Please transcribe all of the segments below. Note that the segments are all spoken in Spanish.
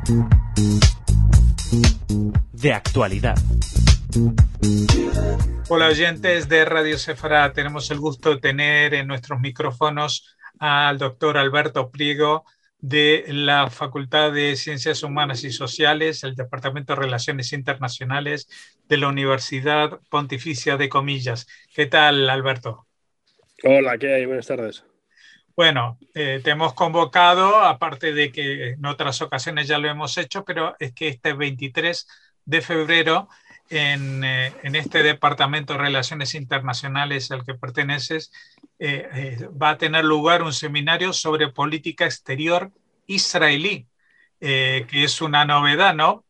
De actualidad. Hola oyentes de Radio Sefara, tenemos el gusto de tener en nuestros micrófonos al doctor Alberto Priego de la Facultad de Ciencias Humanas y Sociales, el Departamento de Relaciones Internacionales de la Universidad Pontificia de Comillas. ¿Qué tal, Alberto? Hola, ¿qué hay? Buenas tardes. Bueno, te hemos convocado, aparte de que en otras ocasiones ya lo hemos hecho, pero es que este 23 de febrero en este Departamento de Relaciones Internacionales al que perteneces, va a tener lugar un seminario sobre política exterior israelí, que es una novedad, ¿no?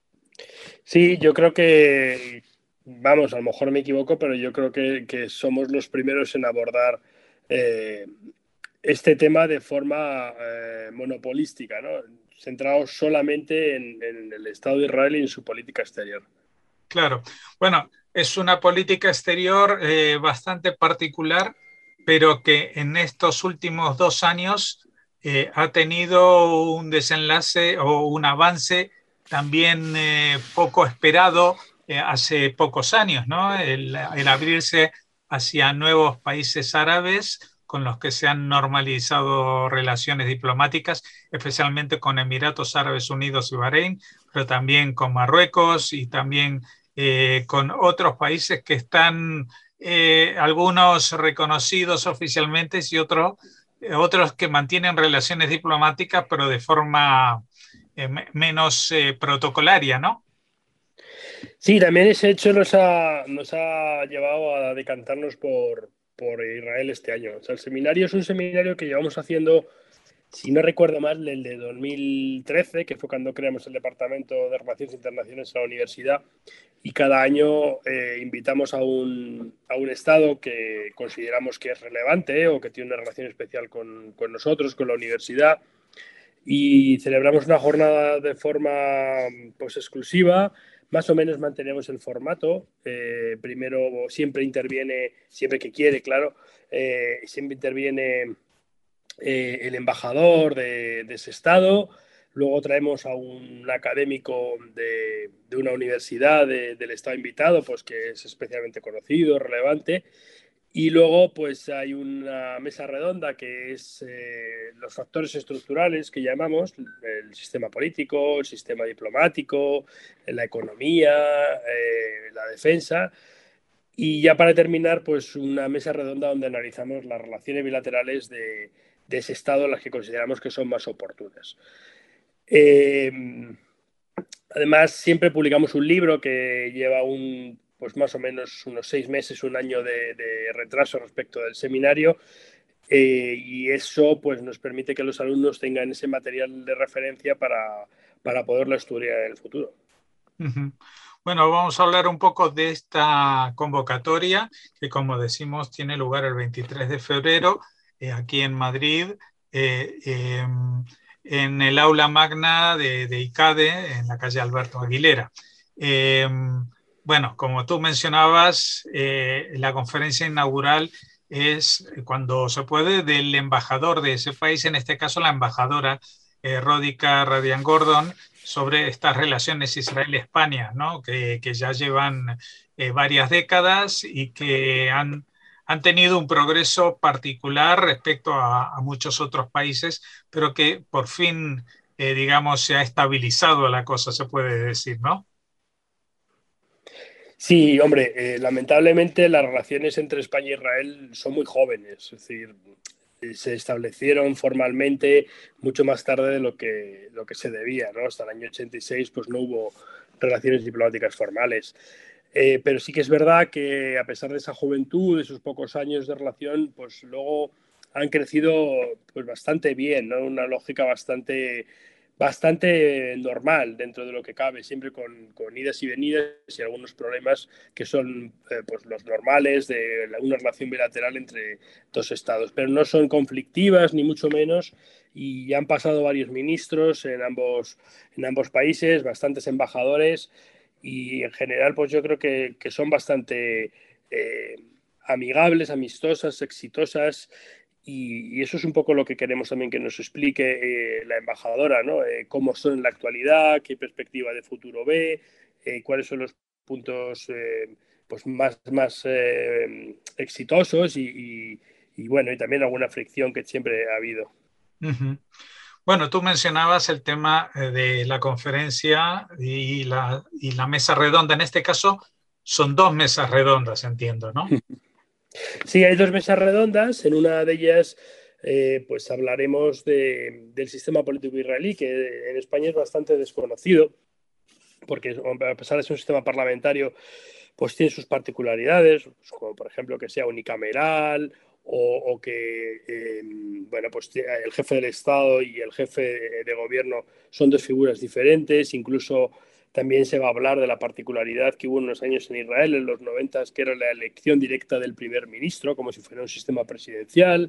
Sí, yo creo que, vamos, a lo mejor me equivoco, pero yo creo que somos los primeros en abordar eh, este tema de forma monopolística, ¿no? Centrados solamente en el Estado de Israel y en su política exterior. Claro. Bueno, es una política exterior bastante particular, pero que en estos últimos 2 años ha tenido un desenlace o un avance también poco esperado hace pocos años, ¿no? El abrirse hacia nuevos países árabes con los que se han normalizado relaciones diplomáticas, especialmente con Emiratos Árabes Unidos y Bahrein, pero también con Marruecos y también con otros países que están, algunos reconocidos oficialmente y otros que mantienen relaciones diplomáticas, pero de forma menos protocolaria, ¿no? Sí, también ese hecho nos ha llevado a decantarnos por Israel este año. O sea, el seminario es un seminario que llevamos haciendo, si no recuerdo mal, el de 2013, que fue cuando creamos el Departamento de Relaciones Internacionales en la universidad, y cada año invitamos a un estado que consideramos que es relevante o que tiene una relación especial con nosotros, con la universidad, y celebramos una jornada de forma pues exclusiva. Más o menos mantenemos el formato. Primero siempre interviene, siempre que quiere, claro, siempre interviene el embajador de ese estado. Luego traemos a un académico de una universidad del estado invitado, pues que es especialmente conocido, relevante. Y luego, pues hay una mesa redonda que es los factores estructurales que llamamos el sistema político, el sistema diplomático, la economía, la defensa. Y ya para terminar, pues una mesa redonda donde analizamos las relaciones bilaterales de ese Estado, las que consideramos que son más oportunas. Eh, Además, siempre publicamos un libro que lleva pues más o menos unos 6 meses, un año de retraso respecto del seminario, y eso pues nos permite que los alumnos tengan ese material de referencia para poderlo estudiar en el futuro. Uh-huh. Bueno, vamos a hablar un poco de esta convocatoria que, como decimos, tiene lugar el 23 de febrero aquí en Madrid, eh, eh, en el aula magna de ICADE, en la calle Alberto Aguilera. Eh, bueno, como tú mencionabas, la conferencia inaugural es, cuando se puede, del embajador de ese país, en este caso la embajadora Ródica Radian Gordon, sobre estas relaciones Israel-España, ¿no? que ya llevan varias décadas y que han tenido un progreso particular respecto a muchos otros países, pero que por fin, digamos, se ha estabilizado la cosa, se puede decir, ¿no? Sí, hombre, lamentablemente las relaciones entre España e Israel son muy jóvenes, es decir, se establecieron formalmente mucho más tarde de lo que se debía, ¿no? Hasta el año 86 pues no hubo relaciones diplomáticas formales. Pero sí que es verdad que a pesar de esa juventud, de esos pocos años de relación, pues luego han crecido pues bastante bien, ¿no? Una lógica bastante normal dentro de lo que cabe, siempre con idas y venidas y algunos problemas que son pues los normales de una relación bilateral entre dos estados, pero no son conflictivas ni mucho menos, y ya han pasado varios ministros en ambos países, bastantes embajadores, y en general pues yo creo que son bastante amigables, amistosas, exitosas, y eso es un poco lo que queremos también que nos explique la embajadora, ¿no? Cómo son en la actualidad, qué perspectiva de futuro ve, cuáles son los puntos pues más exitosos y bueno, y también alguna fricción que siempre ha habido. Uh-huh. Bueno, tú mencionabas el tema de la conferencia y la mesa redonda. En este caso son dos mesas redondas, entiendo, ¿no? Sí, hay dos mesas redondas. En una de ellas pues hablaremos del sistema político israelí, que en España es bastante desconocido, porque a pesar de ser un sistema parlamentario, pues tiene sus particularidades, pues como por ejemplo que sea unicameral o que bueno, pues el jefe del Estado y el jefe de gobierno son dos figuras diferentes. Incluso también se va a hablar de la particularidad que hubo unos años en Israel, en los 90, que era la elección directa del primer ministro, como si fuera un sistema presidencial.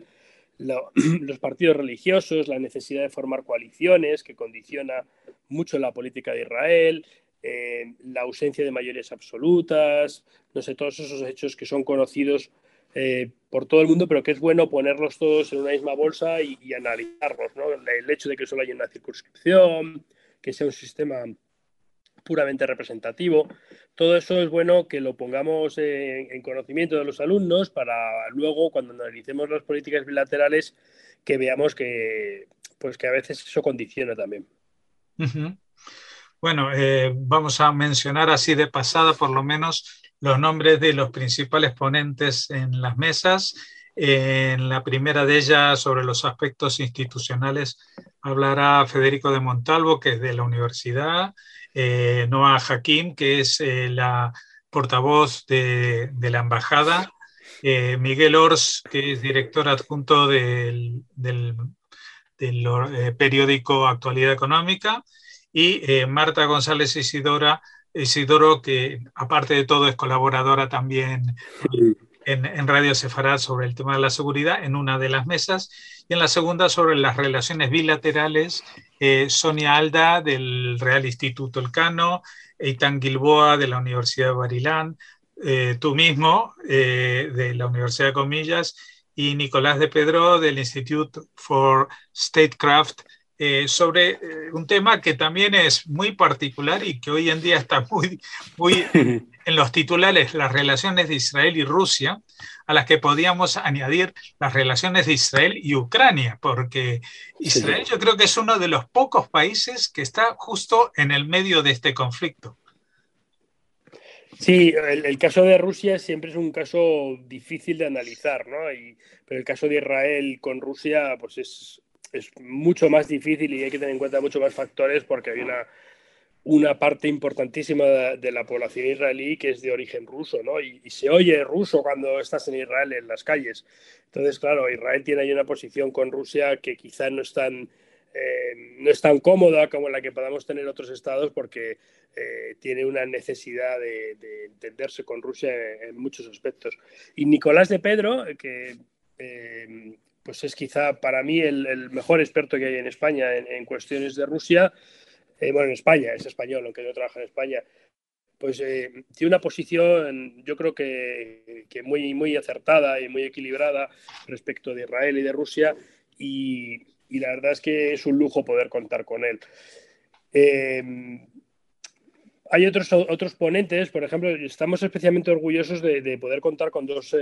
Los partidos religiosos, la necesidad de formar coaliciones, que condiciona mucho la política de Israel, la ausencia de mayorías absolutas, no sé, todos esos hechos que son conocidos por todo el mundo, pero que es bueno ponerlos todos en una misma bolsa y analizarlos, ¿no? El hecho de que solo haya una circunscripción, que sea un sistema puramente representativo, todo eso es bueno que lo pongamos en conocimiento de los alumnos para luego, cuando analicemos las políticas bilaterales, que veamos pues que a veces eso condiciona también. Uh-huh. Bueno, vamos a mencionar así de pasada por lo menos los nombres de los principales ponentes en las mesas. En la primera de ellas, sobre los aspectos institucionales, hablará Federico de Montalvo, que es de la universidad, Noah Hakim, que es la portavoz de la embajada, Miguel Ors, que es director adjunto del periódico Actualidad Económica, y Marta González Isidoro, que aparte de todo es colaboradora también en Radio Sefarad sobre el tema de la seguridad, en una de las mesas, y en la segunda sobre las relaciones bilaterales, Sonia Alda del Real Instituto Elcano, Eitan Gilboa de la Universidad de Barilán, tú mismo de la Universidad de Comillas, y Nicolás de Pedro del Institute for Statecraft, sobre un tema que también es muy particular y que hoy en día está muy en los titulares, las relaciones de Israel y Rusia, a las que podíamos añadir las relaciones de Israel y Ucrania, porque Israel yo creo que es uno de los pocos países que está justo en el medio de este conflicto. Sí, el caso de Rusia siempre es un caso difícil de analizar, ¿no? Pero el caso de Israel con Rusia pues es mucho más difícil y hay que tener en cuenta muchos más factores porque hay una parte importantísima de la población israelí que es de origen ruso, ¿no? Y se oye ruso cuando estás en Israel en las calles. Entonces, claro, Israel tiene ahí una posición con Rusia que quizá no es tan cómoda como la que podamos tener otros estados porque tiene una necesidad de entenderse con Rusia en muchos aspectos. Y Nicolás de Pedro, que pues es quizá para mí el mejor experto que hay en España en cuestiones de Rusia. Bueno, en España, es español, aunque no trabaja en España, pues tiene una posición, yo creo que muy acertada y muy equilibrada respecto de Israel y de Rusia, y la verdad es que es un lujo poder contar con él. Hay otros ponentes, por ejemplo, estamos especialmente orgullosos de poder contar con dos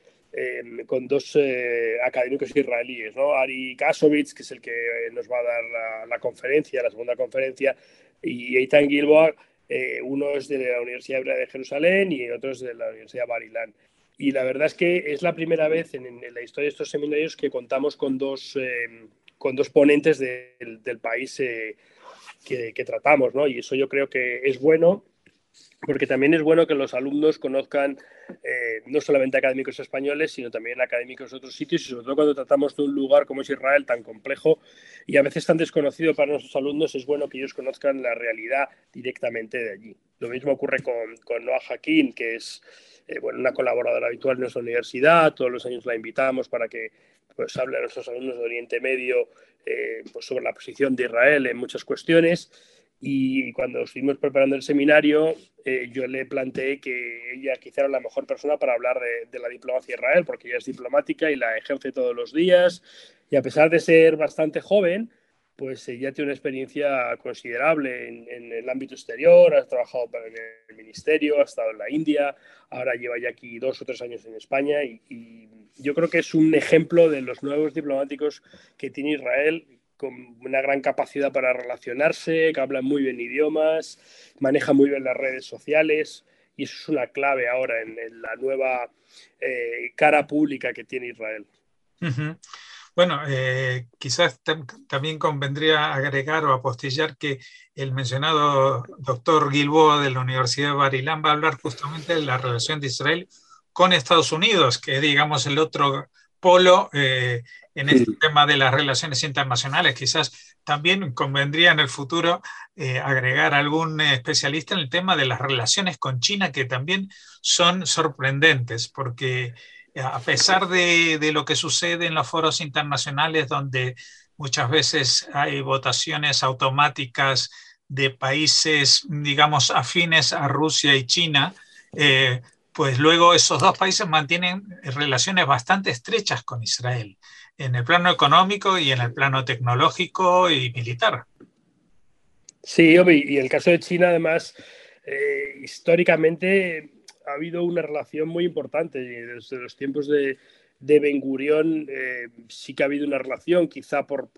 académicos israelíes, ¿no? Ari Kasovitz, que es el que nos va a dar la conferencia, la segunda conferencia, y Eitan Gilboa, uno es de la Universidad Hebrea de Jerusalén y otro es de la Universidad Barilán. Y la verdad es que es la primera vez en la historia de estos seminarios que contamos con dos ponentes del país que tratamos, ¿no? Y eso yo creo que es bueno, porque también es bueno que los alumnos conozcan no solamente académicos españoles, sino también académicos de otros sitios, y sobre todo cuando tratamos de un lugar como es Israel, tan complejo y a veces tan desconocido para nuestros alumnos, es bueno que ellos conozcan la realidad directamente de allí. Lo mismo ocurre con Noah Hakim, que es bueno, una colaboradora habitual en nuestra universidad. Todos los años la invitamos para que pues, hable a nuestros alumnos de Oriente Medio pues, sobre la posición de Israel en muchas cuestiones. Y cuando estuvimos preparando el seminario, yo le planteé que ella quizá era la mejor persona para hablar de la diplomacia de Israel, porque ella es diplomática y la ejerce todos los días. Y a pesar de ser bastante joven, pues ella tiene una experiencia considerable en el ámbito exterior, ha trabajado en el ministerio, ha estado en la India, ahora lleva ya aquí 2 o 3 años en España y yo creo que es un ejemplo de los nuevos diplomáticos que tiene Israel, con una gran capacidad para relacionarse, que hablan muy bien idiomas, maneja muy bien las redes sociales y eso es una clave ahora en la nueva cara pública que tiene Israel. Uh-huh. Bueno, quizás también convendría agregar o apostillar que el mencionado doctor Guilbault de la Universidad de Bar-Ilan va a hablar justamente de la relación de Israel con Estados Unidos, que es, digamos, el otro polo en este tema de las relaciones internacionales. Quizás también convendría en el futuro agregar algún especialista en el tema de las relaciones con China, que también son sorprendentes, porque a pesar de lo que sucede en los foros internacionales, donde muchas veces hay votaciones automáticas de países, digamos, afines a Rusia y China, pues luego esos dos países mantienen relaciones bastante estrechas con Israel, en el plano económico y en el plano tecnológico y militar. Sí, y el caso de China, además, históricamente ha habido una relación muy importante. Desde los tiempos de Ben Gurión sí que ha habido una relación, quizá por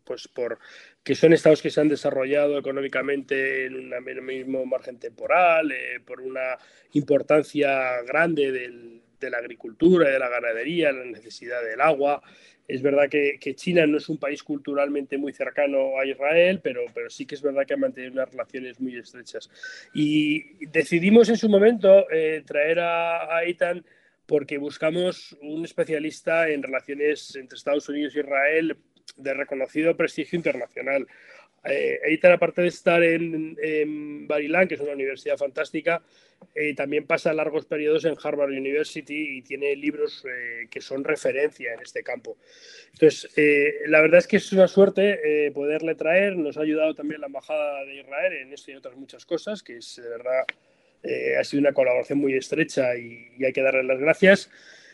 que son estados que se han desarrollado económicamente en un mismo margen temporal, por una importancia grande de la agricultura y de la ganadería, la necesidad del agua. Es verdad que China no es un país culturalmente muy cercano a Israel, pero sí que es verdad que ha mantenido unas relaciones muy estrechas. Y decidimos en su momento traer a Eitan porque buscamos un especialista en relaciones entre Estados Unidos e Israel de reconocido prestigio internacional. Eitan, aparte de estar en Bar-Ilan, que es una universidad fantástica, también pasa largos periodos en Harvard University y tiene libros que son referencia en este campo. Entonces, la verdad es que es una suerte poderle traer. Nos ha ayudado también la Embajada de Israel en esto y otras muchas cosas, que es de verdad ha sido una colaboración muy estrecha y hay que darle las gracias.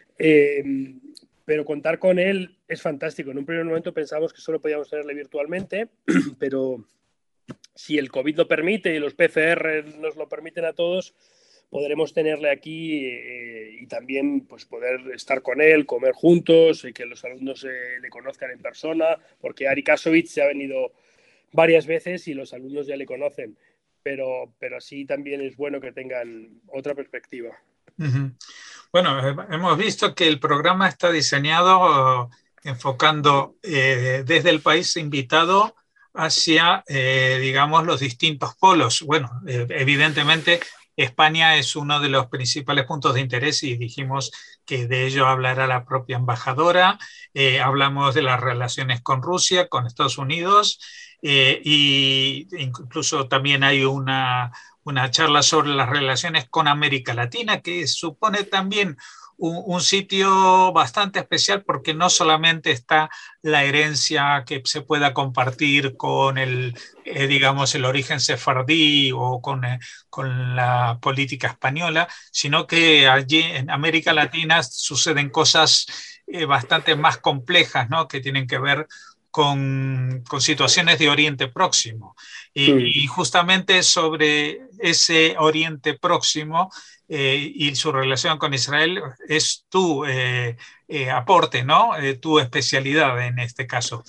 Pero contar con él es fantástico. En un primer momento pensamos que solo podíamos tenerle virtualmente, pero si el COVID lo permite y los PCR nos lo permiten a todos, podremos tenerle aquí y también pues, poder estar con él, comer juntos, y que los alumnos le conozcan en persona, porque Ari Kasovitz se ha venido varias veces y los alumnos ya le conocen, pero así también es bueno que tengan otra perspectiva. Uh-huh. Bueno, hemos visto que el programa está diseñado enfocando desde el país invitado hacia, digamos, los distintos polos. Bueno, evidentemente España es uno de los principales puntos de interés y dijimos que de ello hablará la propia embajadora. Hablamos de las relaciones con Rusia, con Estados Unidos y incluso también hay una charla sobre las relaciones con América Latina, que supone también un sitio bastante especial porque no solamente está la herencia que se pueda compartir con digamos, el origen sefardí o con la política española, sino que allí en América Latina suceden cosas bastante más complejas, ¿no? Que tienen que ver con situaciones de Oriente Próximo. Y justamente sobre ese Oriente Próximo y su relación con Israel es tu aporte, ¿no? Tu especialidad en este caso.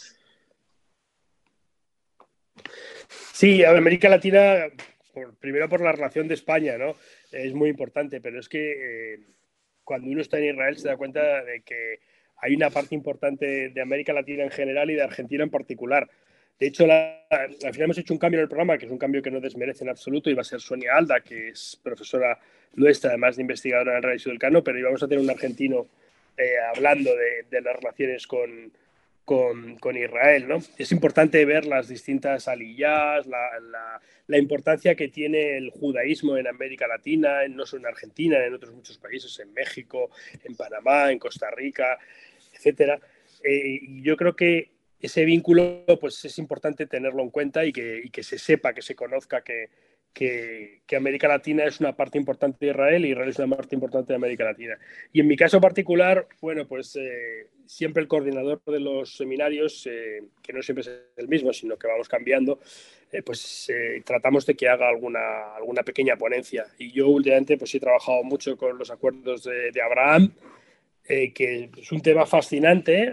Sí, América Latina, primero por la relación de España, ¿no? Es muy importante, pero es que cuando uno está en Israel se da cuenta de que hay una parte importante de América Latina en general y de Argentina en particular. De hecho, al final hemos hecho un cambio en el programa, que es un cambio que no desmerece en absoluto, y va a ser Sonia Alda, que es profesora nuestra, además de investigadora en el Radio Sudelcano, pero íbamos a tener un argentino hablando de las relaciones con Israel, ¿no? Es importante ver las distintas aliyás, la importancia que tiene el judaísmo en América Latina, no solo en Argentina, en otros muchos países, en México, en Panamá, en Costa Rica, etcétera. Yo creo que ese vínculo pues es importante tenerlo en cuenta y que se sepa, que se conozca que América Latina es una parte importante de Israel y Israel es una parte importante de América Latina. Y en mi caso particular, bueno, pues siempre el coordinador de los seminarios, que no siempre es el mismo, sino que vamos cambiando, tratamos de que haga alguna pequeña ponencia. Y yo últimamente pues he trabajado mucho con los acuerdos de Abraham, que es un tema fascinante,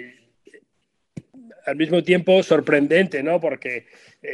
al mismo tiempo sorprendente, ¿no? Porque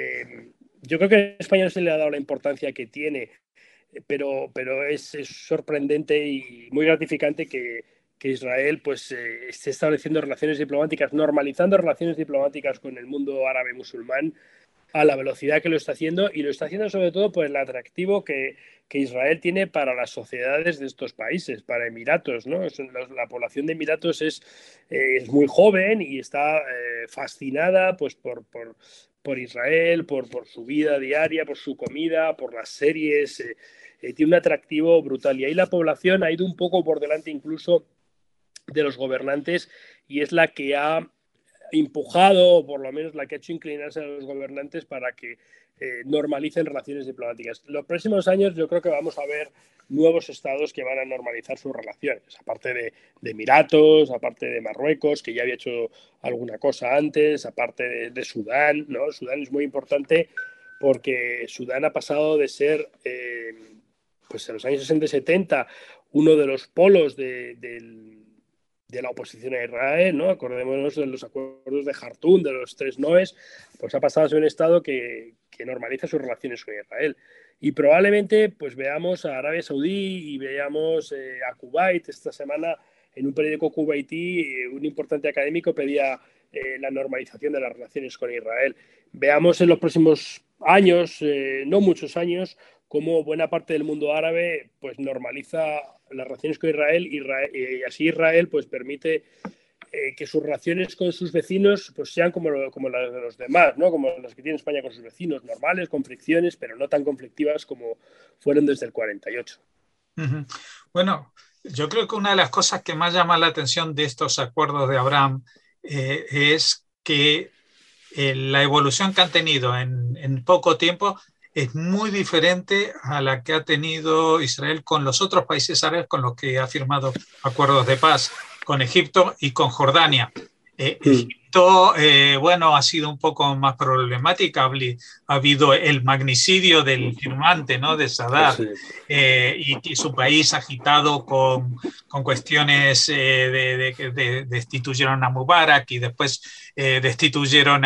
yo creo que en España no se le ha dado la importancia que tiene, pero es sorprendente y muy gratificante que Israel pues esté estableciendo relaciones diplomáticas, normalizando relaciones diplomáticas con el mundo árabe musulmán a la velocidad que lo está haciendo, y lo está haciendo sobre todo por el atractivo que Israel tiene para las sociedades de estos países, para Emiratos, ¿no? La población de Emiratos es muy joven y está fascinada pues, por Israel, por su vida diaria, por su comida, por las series. Tiene un atractivo brutal. Y ahí la población ha ido un poco por delante incluso de los gobernantes, y es la que ha empujado, o por lo menos la que ha hecho inclinarse a los gobernantes para que normalicen relaciones diplomáticas. Los próximos años yo creo que vamos a ver nuevos estados que van a normalizar sus relaciones, aparte de Emiratos, aparte de Marruecos, que ya había hecho alguna cosa antes, aparte de Sudán, ¿no? Sudán es muy importante porque Sudán ha pasado de ser, pues en los años 60 y 70, uno de los polos de la oposición a Israel, ¿no? Acordémonos de los acuerdos de Jartum, de los tres noes, pues ha pasado a ser un Estado que normaliza sus relaciones con Israel. Y probablemente pues veamos a Arabia Saudí y veamos a Kuwait. Esta semana en un periódico kuwaití un importante académico pedía la normalización de las relaciones con Israel. Veamos en los próximos años, no muchos años, cómo buena parte del mundo árabe pues normaliza las relaciones con Israel, y así Israel pues permite que sus relaciones con sus vecinos pues sean como las de los demás, ¿no? Como las que tiene España con sus vecinos, normales, con fricciones, pero no tan conflictivas como fueron desde el 48. Bueno, yo creo que una de las cosas que más llama la atención de estos acuerdos de Abraham es que la evolución que han tenido en poco tiempo es muy diferente a la que ha tenido Israel con los otros países árabes con los que ha firmado acuerdos de paz, con Egipto y con Jordania. Egipto, bueno, ha sido un poco más problemática. Ha habido el magnicidio del firmante, ¿no? De Sadat, y su país agitado con cuestiones de destituyeron a Mubarak y después destituyeron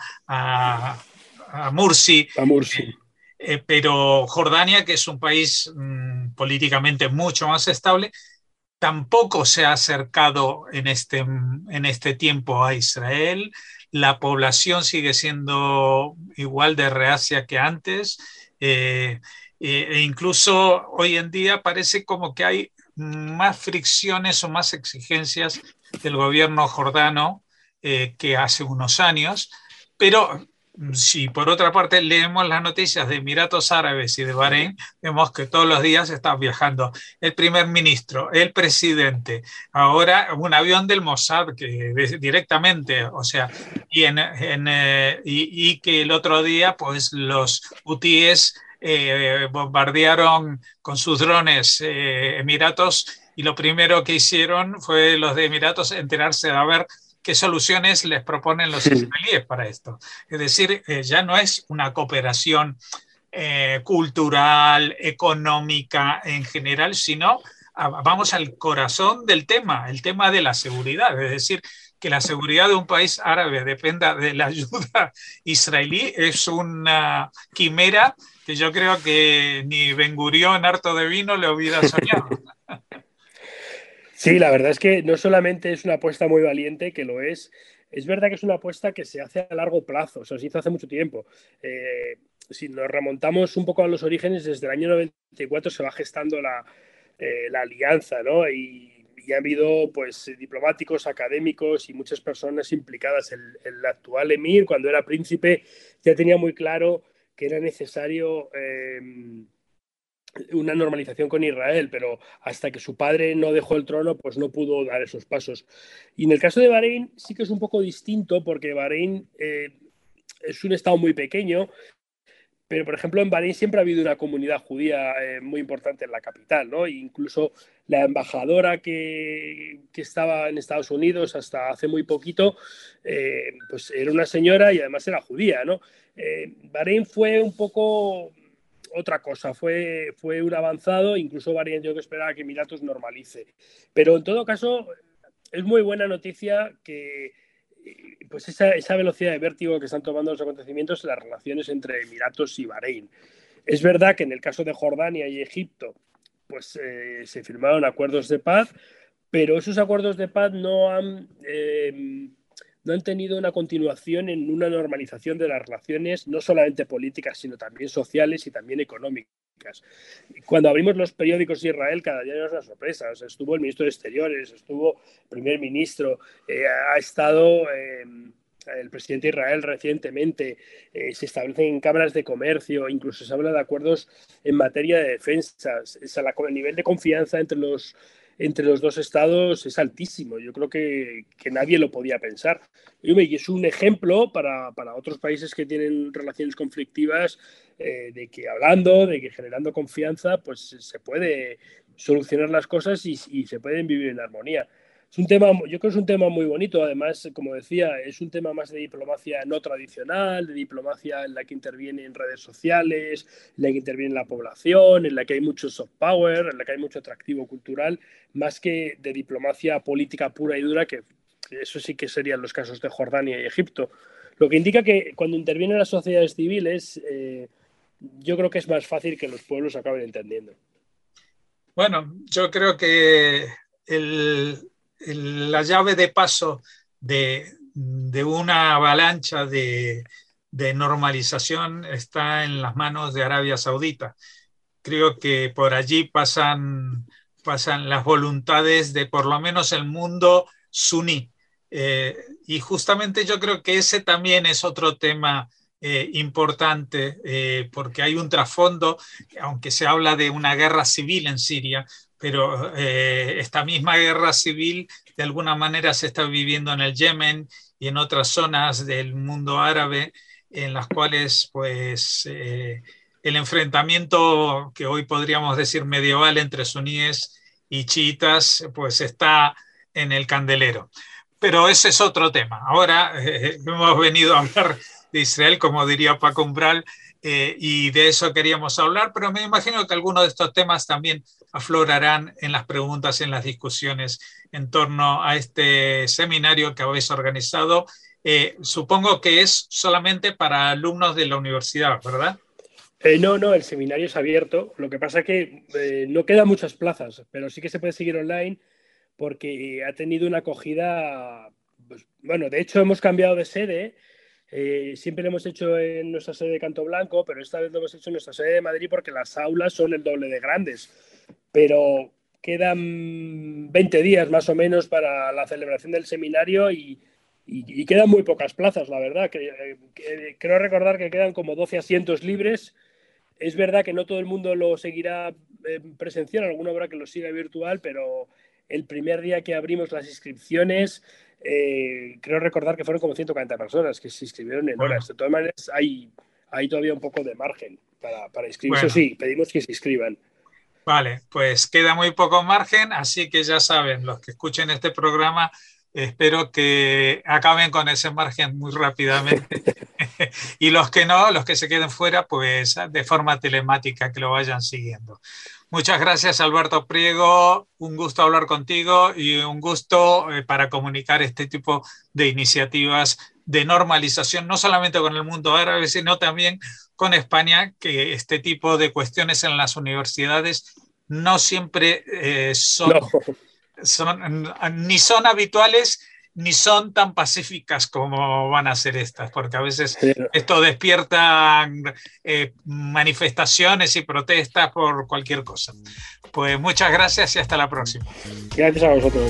a Mursi. A Mursi. Pero Jordania, que es un país políticamente mucho más estable, tampoco se ha acercado en este tiempo a Israel. La población sigue siendo igual de reacia que antes. E incluso hoy en día parece como que hay más fricciones o más exigencias del gobierno jordano que hace unos años. Pero si por otra parte leemos las noticias de Emiratos Árabes y de Bahrein, vemos que todos los días están viajando el primer ministro, el presidente, ahora un avión del Mossad que directamente, o sea, y que el otro día pues los hutíes bombardearon con sus drones Emiratos, y lo primero que hicieron fue los de Emiratos enterarse de ver qué soluciones les proponen los israelíes para esto. Es decir, ya no es una cooperación cultural, económica en general, sino vamos al corazón del tema, el tema de la seguridad. Es decir, que la seguridad de un país árabe dependa de la ayuda israelí es una quimera que yo creo que ni Ben Gurión, harto de vino, le hubiera soñado. Sí, la verdad es que no solamente es una apuesta muy valiente, que lo es verdad que es una apuesta que se hace a largo plazo, o sea, se hizo hace mucho tiempo. Si nos remontamos un poco a los orígenes, desde el año 94 se va gestando la alianza, ¿no? Y ha habido pues diplomáticos, académicos y muchas personas implicadas. El actual emir, cuando era príncipe, ya tenía muy claro que era necesario una normalización con Israel, pero hasta que su padre no dejó el trono, pues no pudo dar esos pasos. Y en el caso de Bahrein sí que es un poco distinto, porque Bahrein es un estado muy pequeño, pero por ejemplo en Bahrein siempre ha habido una comunidad judía muy importante en la capital, ¿no? E incluso la embajadora que estaba en Estados Unidos hasta hace muy poquito, pues era una señora y además era judía, ¿no? Bahrein fue un poco otra cosa, fue un avanzado, incluso Bahrein yo que esperaba que Emiratos normalice. Pero en todo caso, es muy buena noticia que pues esa velocidad de vértigo que están tomando los acontecimientos en las relaciones entre Emiratos y Bahrein. Es verdad que en el caso de Jordania y Egipto, pues se firmaron acuerdos de paz, pero esos acuerdos de paz no han tenido una continuación en una normalización de las relaciones, no solamente políticas, sino también sociales y también económicas. Cuando abrimos los periódicos de Israel, cada día hay una sorpresa. O sea, estuvo el ministro de Exteriores, estuvo el primer ministro, ha estado el presidente de Israel recientemente, se establecen cámaras de comercio, incluso se habla de acuerdos en materia de defensa. El nivel de confianza entre los dos estados es altísimo. Yo creo que nadie lo podía pensar. Y es un ejemplo para otros países que tienen relaciones conflictivas, de que hablando, de que generando confianza, pues se puede solucionar las cosas y se pueden vivir en armonía. Es un tema, yo creo que es un tema muy bonito. Además, como decía, es un tema más de diplomacia no tradicional, de diplomacia en la que intervienen redes sociales, en la que interviene la población, en la que hay mucho soft power, en la que hay mucho atractivo cultural, más que de diplomacia política pura y dura, que eso sí que serían los casos de Jordania y Egipto. Lo que indica que cuando intervienen las sociedades civiles, yo creo que es más fácil que los pueblos acaben entendiendo. Bueno, yo creo que la llave de paso de una avalancha de normalización está en las manos de Arabia Saudita. Creo que por allí pasan las voluntades de por lo menos el mundo suní. Y justamente yo creo que ese también es otro tema importante, porque hay un trasfondo, aunque se habla de una guerra civil en Siria, pero esta misma guerra civil de alguna manera se está viviendo en el Yemen y en otras zonas del mundo árabe, en las cuales pues el enfrentamiento que hoy podríamos decir medieval entre suníes y chiitas pues está en el candelero. Pero ese es otro tema. Ahora hemos venido a hablar de Israel, como diría Paco Umbral, y de eso queríamos hablar, pero me imagino que algunos de estos temas también aflorarán en las preguntas, en las discusiones en torno a este seminario que habéis organizado. Supongo que es solamente para alumnos de la universidad, ¿verdad? No, el seminario es abierto. Lo que pasa es que no quedan muchas plazas, pero sí que se puede seguir online porque ha tenido una acogida. Pues, bueno, de hecho hemos cambiado de sede. Siempre lo hemos hecho en nuestra sede de Canto Blanco, pero esta vez lo hemos hecho en nuestra sede de Madrid porque las aulas son el doble de grandes. Pero quedan 20 días más o menos para la celebración del seminario y quedan muy pocas plazas, la verdad. Creo recordar que quedan como 12 asientos libres. Es verdad que no todo el mundo lo seguirá presencial, alguno habrá que lo siga virtual, pero el primer día que abrimos las inscripciones, creo recordar que fueron como 140 personas que se inscribieron en horas. De todas maneras, hay todavía un poco de margen para inscribirse. Bueno. Sí, pedimos que se inscriban. Vale, pues queda muy poco margen, así que ya saben, los que escuchen este programa, espero que acaben con ese margen muy rápidamente. Y los que no, los que se queden fuera, pues de forma telemática que lo vayan siguiendo. Muchas gracias, Alberto Priego. Un gusto hablar contigo y un gusto para comunicar este tipo de iniciativas de normalización, no solamente con el mundo árabe, sino también con España, que este tipo de cuestiones en las universidades no siempre ni son habituales ni son tan pacíficas como van a ser estas, porque a veces esto despierta manifestaciones y protestas por cualquier cosa. Pues muchas gracias y hasta la próxima. Gracias a vosotros.